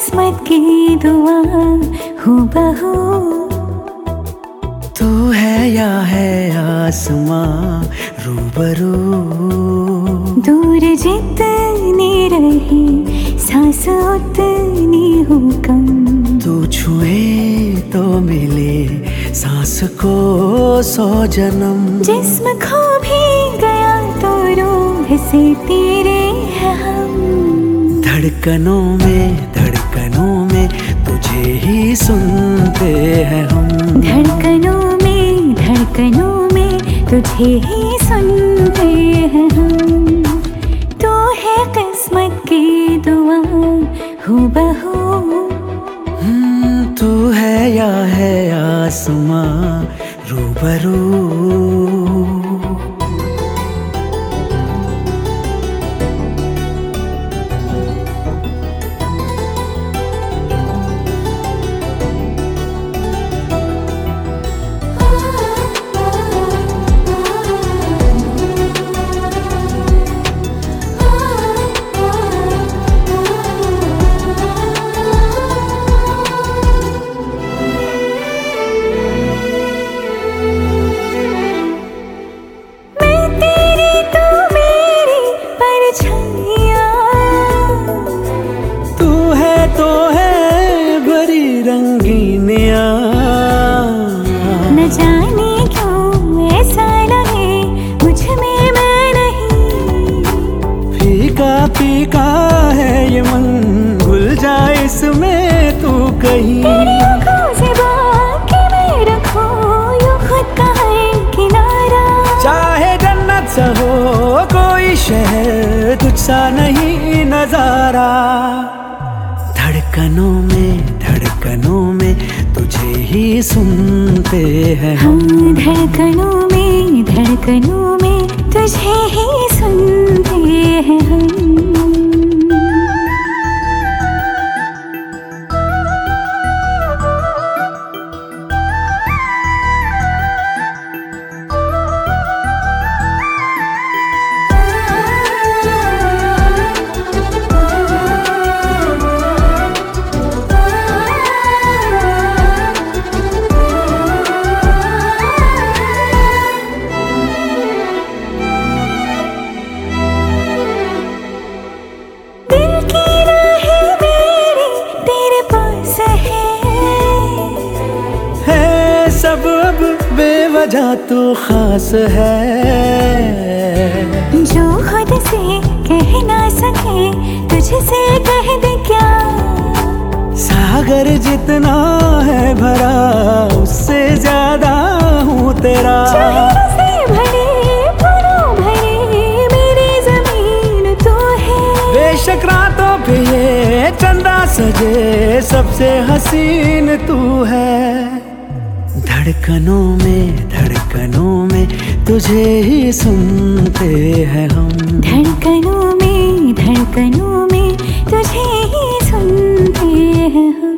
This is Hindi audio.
किस्मत की दुआ हूबहू। तू है या है आसमां रूबरू, दूर जितनी रही सांस उतनी हूँ कम। तू छुए तो मिले सांस को 100 जन्म। जिस्म खो भी गया तो रूह से तेरे हैं हम। धड़कनों में तुझे ही सुनते हैं हम। धड़कनों में तुझे ही सुनते हैं हम। तू है किस्मत की दुआ हूबहू। तू है या है आसमां रूबरू। रंगीनिया न जाने क्यों ऐसा लगे मुझ में मैं नहीं। फीका फीका है ये मन, भूल जाए इसमें तू कहीं। तेरी आँखों से बाकी मैं रखूं यूं खुद का है किनारा। चाहे जन्नत सा हो कोई शहर, तुझसा नहीं नजारा। धड़कनों में तुझे ही सुनते हैं हम। धड़कनों में तुझे ही सुनते हैं हम। सब अब बेवजह तू खास है, जो खुद से कह ना सके तुझसे कह दे क्या। सागर जितना है भरा उससे ज्यादा हूँ तेरा। से भरे मेरी जमीन तू है। बेशक रातों पे ये चंदा सजे सबसे हसीन तू है। धड़कनों में तुझे ही सुनते हैं हम। धड़कनों में तुझे ही सुनते हैं हम।